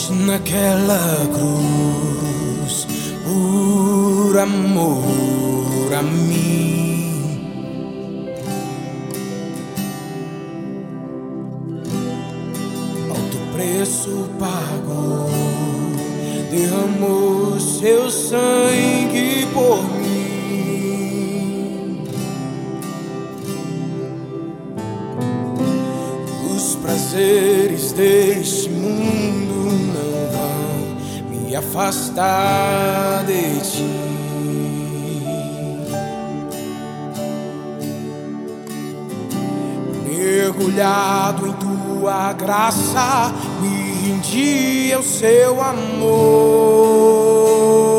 Naquela cruz, por amor a mim, alto preço pagou, derramou seu sangue por mim. Os prazeres deste mundo me afastar de ti. Mergulhado em tua graça, me rendi ao seu amor.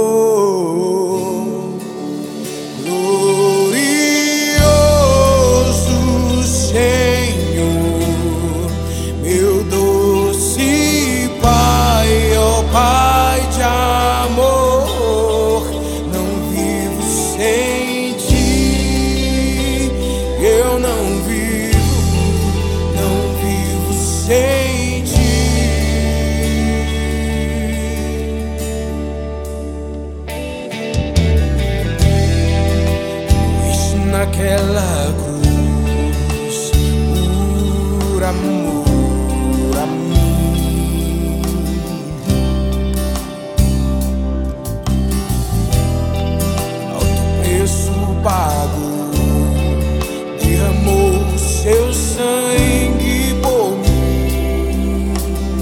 Glorioso Senhor, meu doce Pai, ó Pai de amor, não vivo sem ti. Eu não vivo sem ti. Morreste naquela cruz, por amor a mim. Alto preço pago, derramou seu sangue por mim.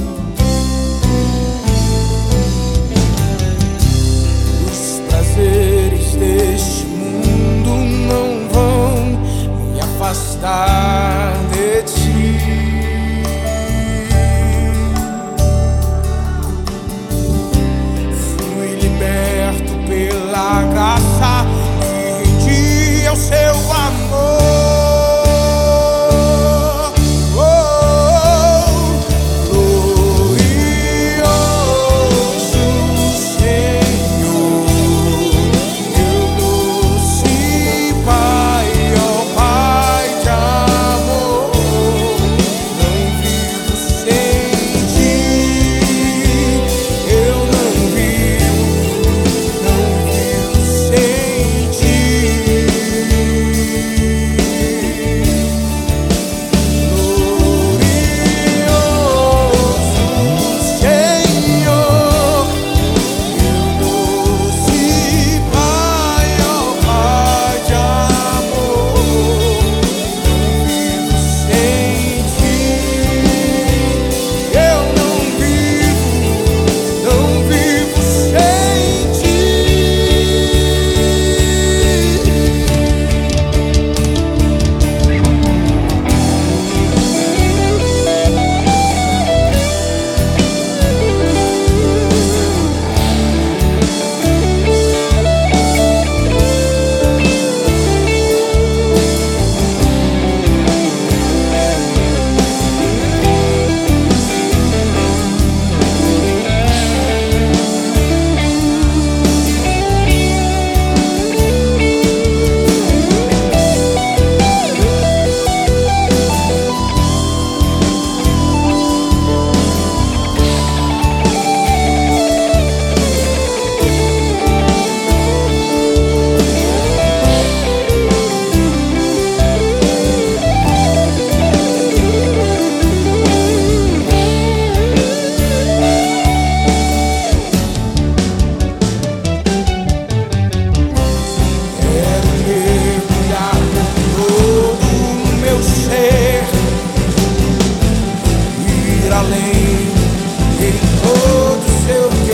Os prazeres deste mundo não vão me afastar de ti. Fui liberto pela graça, me rendi ao seu amor. Além em todo seu